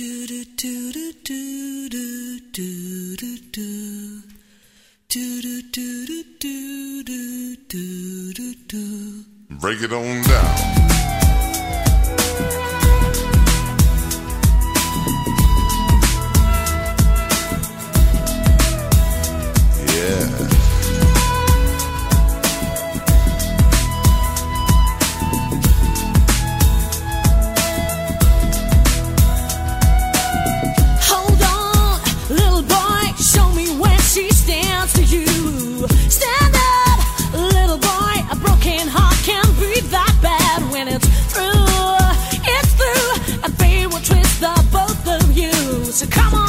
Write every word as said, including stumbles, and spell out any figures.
Break it on down. Yeah. Hold on, little boy, show me where she stands to you. Stand up, little boy, a broken heart can't be that bad when it's through. It's through, and fate will twist the both of you. So come on.